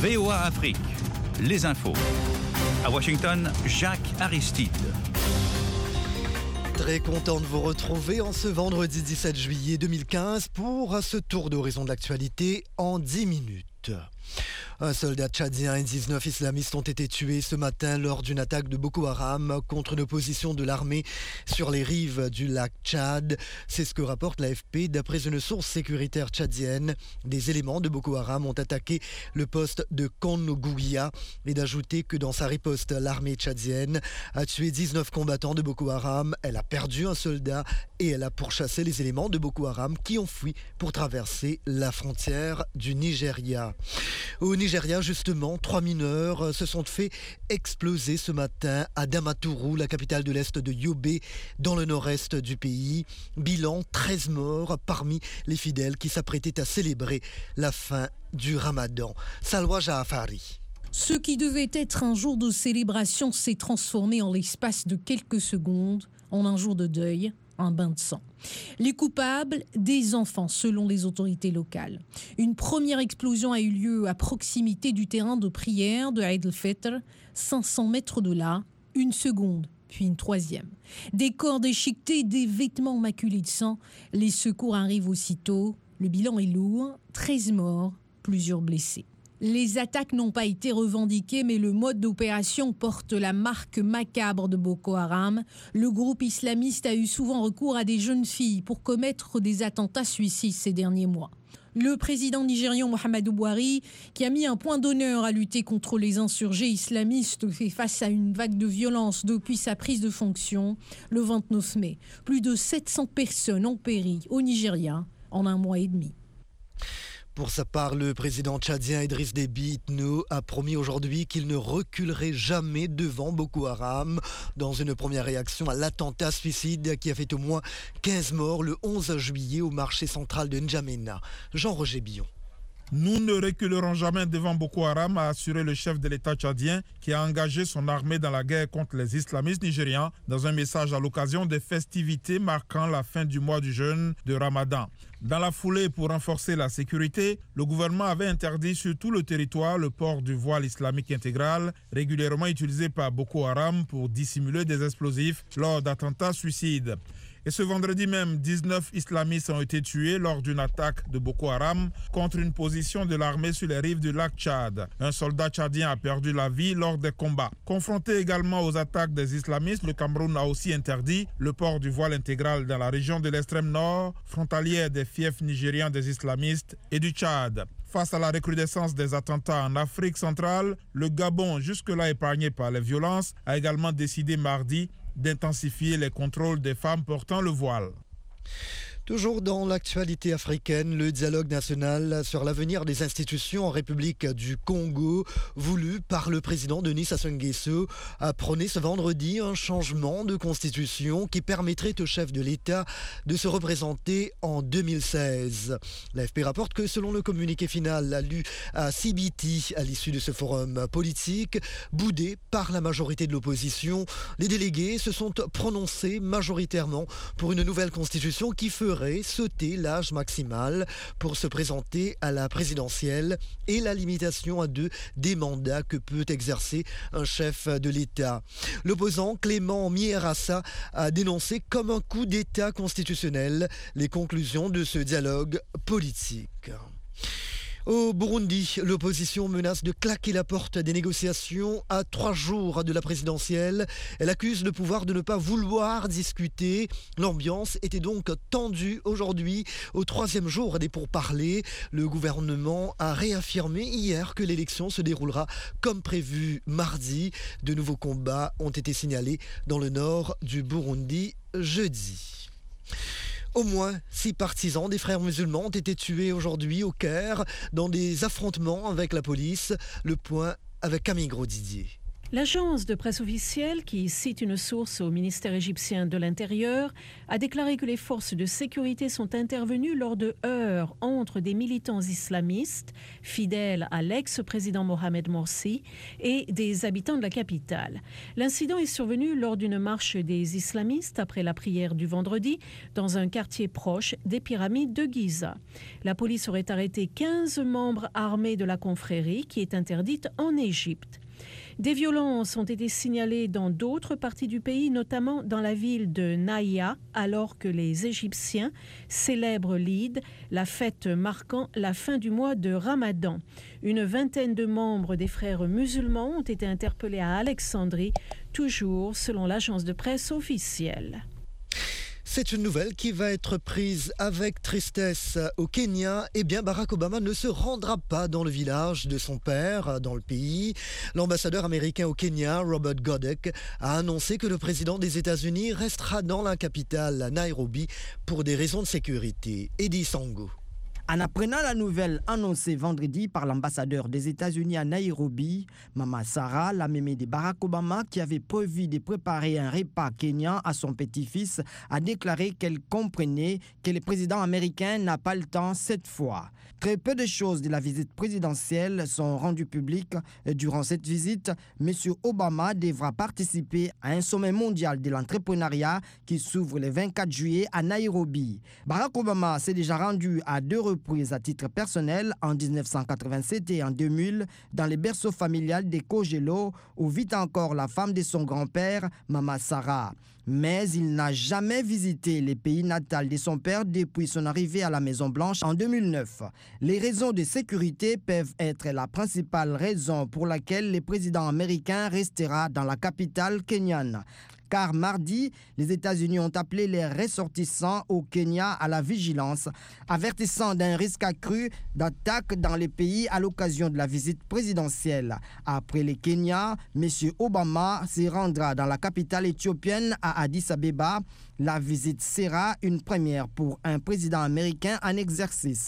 VOA Afrique, les infos. À Washington, Jacques Aristide. Très content de vous retrouver en ce vendredi 17 juillet 2015 pour ce tour d'horizon de l'actualité en 10 minutes. Un soldat tchadien et 19 islamistes ont été tués ce matin lors d'une attaque de Boko Haram contre une position de l'armée sur les rives du lac Tchad. C'est ce que rapporte l'AFP. D'après une source sécuritaire tchadienne, des éléments de Boko Haram ont attaqué le poste de Konogouya et d'ajouter que dans sa riposte, l'armée tchadienne a tué 19 combattants de Boko Haram. Elle a perdu un soldat et elle a pourchassé les éléments de Boko Haram qui ont fui pour traverser la frontière du Nigeria. Au Nigeria, justement, 3 mineurs se sont fait exploser ce matin à Damaturu, la capitale de l'Est de Yobe, dans le nord-est du pays. Bilan, 13 morts parmi les fidèles qui s'apprêtaient à célébrer la fin du Ramadan. Salwa Jaafari. Ce qui devait être un jour de célébration s'est transformé en l'espace de quelques secondes en un jour de deuil, un bain de sang. Les coupables, des enfants selon les autorités locales. Une première explosion a eu lieu à proximité du terrain de prière de Eid el-Fitr, 500 mètres de là, une seconde, puis une troisième. Des corps déchiquetés, des vêtements maculés de sang. Les secours arrivent aussitôt. Le bilan est lourd, 13 morts, plusieurs blessés. Les attaques n'ont pas été revendiquées, mais le mode d'opération porte la marque macabre de Boko Haram. Le groupe islamiste a eu souvent recours à des jeunes filles pour commettre des attentats suicides ces derniers mois. Le président nigérian Muhammadu Buhari, qui a mis un point d'honneur à lutter contre les insurgés islamistes, fait face à une vague de violence depuis sa prise de fonction le 29 mai. Plus de 700 personnes ont péri au Nigeria en un mois et demi. Pour sa part, le président tchadien Idriss Déby Itno a promis aujourd'hui qu'il ne reculerait jamais devant Boko Haram dans une première réaction à l'attentat suicide qui a fait au moins 15 morts le 11 juillet au marché central de N'Djamena. Jean-Roger Billon. Nous ne reculerons jamais devant Boko Haram, a assuré le chef de l'État tchadien qui a engagé son armée dans la guerre contre les islamistes nigérians dans un message à l'occasion des festivités marquant la fin du mois du jeûne de Ramadan. Dans la foulée, pour renforcer la sécurité, le gouvernement avait interdit sur tout le territoire le port du voile islamique intégral, régulièrement utilisé par Boko Haram pour dissimuler des explosifs lors d'attentats suicides. Et ce vendredi même, 19 islamistes ont été tués lors d'une attaque de Boko Haram contre une position de l'armée sur les rives du lac Tchad. Un soldat tchadien a perdu la vie lors des combats. Confronté également aux attaques des islamistes, le Cameroun a aussi interdit le port du voile intégral dans la région de l'extrême nord, frontalière des fiefs nigérians des islamistes et du Tchad. Face à la recrudescence des attentats en Afrique centrale, le Gabon, jusque-là épargné par les violences, a également décidé mardi d'intensifier les contrôles des femmes portant le voile. Toujours dans l'actualité africaine, le dialogue national sur l'avenir des institutions en République du Congo, voulu par le président Denis Sassou Nguesso, a prôné ce vendredi un changement de constitution qui permettrait au chef de l'État de se représenter en 2016. L'AFP rapporte que selon le communiqué final lu à CBT à l'issue de ce forum politique, boudé par la majorité de l'opposition, les délégués se sont prononcés majoritairement pour une nouvelle constitution qui ferait sauter l'âge maximal pour se présenter à la présidentielle et la limitation à 2 des mandats que peut exercer un chef de l'État. L'opposant Clément Mierassa a dénoncé comme un coup d'État constitutionnel les conclusions de ce dialogue politique. Au Burundi, l'opposition menace de claquer la porte des négociations à 3 jours de la présidentielle. Elle accuse le pouvoir de ne pas vouloir discuter. L'ambiance était donc tendue aujourd'hui, au 3e jour des pourparlers. Le gouvernement a réaffirmé hier que l'élection se déroulera comme prévu mardi. De nouveaux combats ont été signalés dans le nord du Burundi jeudi. Au moins 6 partisans des frères musulmans ont été tués aujourd'hui au Caire dans des affrontements avec la police. Le point avec Camille Grosdidier. L'agence de presse officielle, qui cite une source au ministère égyptien de l'Intérieur, a déclaré que les forces de sécurité sont intervenues lors de heurts entre des militants islamistes, fidèles à l'ex-président Mohamed Morsi, et des habitants de la capitale. L'incident est survenu lors d'une marche des islamistes après la prière du vendredi dans un quartier proche des pyramides de Giza. La police aurait arrêté 15 membres armés de la confrérie qui est interdite en Égypte. Des violences ont été signalées dans d'autres parties du pays, notamment dans la ville de Naïa, alors que les Égyptiens célèbrent l'Eid, la fête marquant la fin du mois de Ramadan. Une vingtaine de membres des frères musulmans ont été interpellés à Alexandrie, toujours selon l'agence de presse officielle. C'est une nouvelle qui va être prise avec tristesse au Kenya. Eh bien, Barack Obama ne se rendra pas dans le village de son père, dans le pays. L'ambassadeur américain au Kenya, Robert Godek, a annoncé que le président des États-Unis restera dans la capitale, Nairobi, pour des raisons de sécurité. Eddie Sango. En apprenant la nouvelle annoncée vendredi par l'ambassadeur des États-Unis à Nairobi, Mama Sarah, la mémé de Barack Obama, qui avait prévu de préparer un repas kenyan à son petit-fils, a déclaré qu'elle comprenait que le président américain n'a pas le temps cette fois. Très peu de choses de la visite présidentielle sont rendues publiques. Durant cette visite, M. Obama devra participer à un sommet mondial de l'entrepreneuriat qui s'ouvre le 24 juillet à Nairobi. Barack Obama s'est déjà rendu à 2 reprises à titre personnel en 1987 et en 2000 dans le berceau familial de Kogelo où vit encore la femme de son grand-père, Mama Sarah. Mais il n'a jamais visité le pays natal de son père depuis son arrivée à la Maison-Blanche en 2009. Les raisons de sécurité peuvent être la principale raison pour laquelle le président américain restera dans la capitale kenyane. Car mardi, les États-Unis ont appelé les ressortissants au Kenya à la vigilance, avertissant d'un risque accru d'attaque dans les pays à l'occasion de la visite présidentielle. Après le Kenya, M. Obama se rendra dans la capitale éthiopienne à Addis Abeba. La visite sera une première pour un président américain en exercice.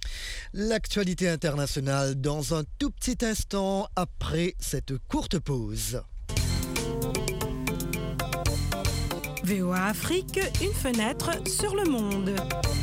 L'actualité internationale dans un tout petit instant après cette courte pause. VOA Afrique, une fenêtre sur le monde.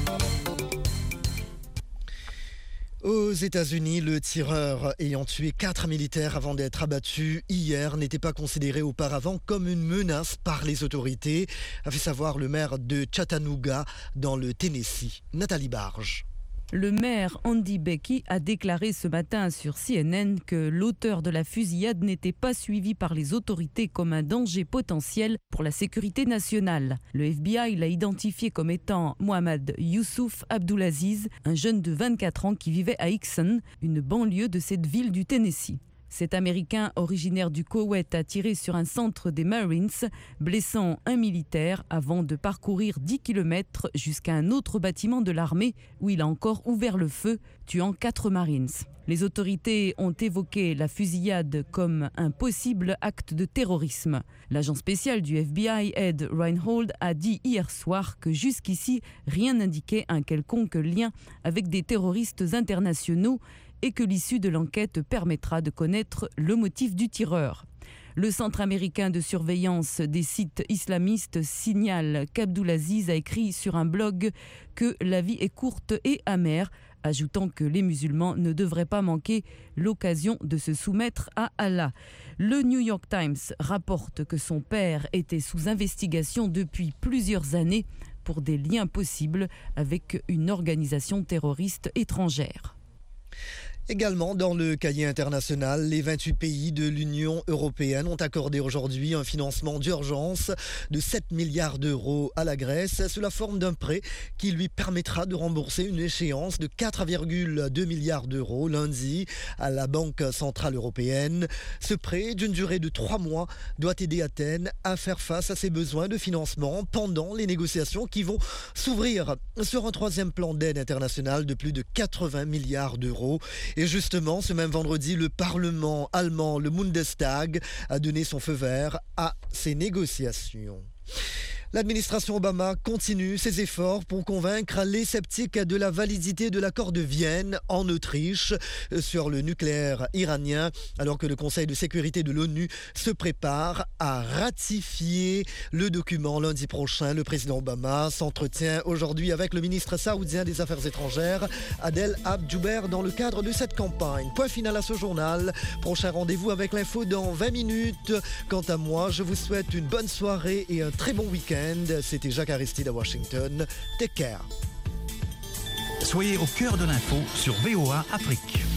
Aux États-Unis, le tireur ayant tué 4 militaires avant d'être abattu hier n'était pas considéré auparavant comme une menace par les autorités, a fait savoir le maire de Chattanooga dans le Tennessee, Nathalie Barge. Le maire Andy Becky a déclaré ce matin sur CNN que l'auteur de la fusillade n'était pas suivi par les autorités comme un danger potentiel pour la sécurité nationale. Le FBI l'a identifié comme étant Mohamed Youssouf Abdulaziz, un jeune de 24 ans qui vivait à Hixson, une banlieue de cette ville du Tennessee. Cet Américain originaire du Koweït a tiré sur un centre des Marines, blessant un militaire avant de parcourir 10 km jusqu'à un autre bâtiment de l'armée où il a encore ouvert le feu, tuant 4 Marines. Les autorités ont évoqué la fusillade comme un possible acte de terrorisme. L'agent spécial du FBI, Ed Reinhold, a dit hier soir que jusqu'ici, rien n'indiquait un quelconque lien avec des terroristes internationaux et que l'issue de l'enquête permettra de connaître le motif du tireur. Le Centre américain de surveillance des sites islamistes signale qu'Abdulaziz a écrit sur un blog que la vie est courte et amère, ajoutant que les musulmans ne devraient pas manquer l'occasion de se soumettre à Allah. Le New York Times rapporte que son père était sous investigation depuis plusieurs années pour des liens possibles avec une organisation terroriste étrangère. Également dans le cahier international, les 28 pays de l'Union européenne ont accordé aujourd'hui un financement d'urgence de 7 milliards d'euros à la Grèce sous la forme d'un prêt qui lui permettra de rembourser une échéance de 4,2 milliards d'euros lundi à la Banque centrale européenne. Ce prêt d'une durée de 3 mois doit aider Athènes à faire face à ses besoins de financement pendant les négociations qui vont s'ouvrir sur un 3e plan d'aide internationale de plus de 80 milliards d'euros. Et justement, ce même vendredi, le Parlement allemand, le Bundestag, a donné son feu vert à ces négociations. L'administration Obama continue ses efforts pour convaincre les sceptiques de la validité de l'accord de Vienne en Autriche sur le nucléaire iranien, alors que le Conseil de sécurité de l'ONU se prépare à ratifier le document lundi prochain. Le président Obama s'entretient aujourd'hui avec le ministre saoudien des Affaires étrangères, Adel Abdjouber, dans le cadre de cette campagne. Point final à ce journal. Prochain rendez-vous avec l'info dans 20 minutes. Quant à moi, je vous souhaite une bonne soirée et un très bon week-end. C'était Jacques Aristide à Washington. Take care. Soyez au cœur de l'info sur VOA Afrique.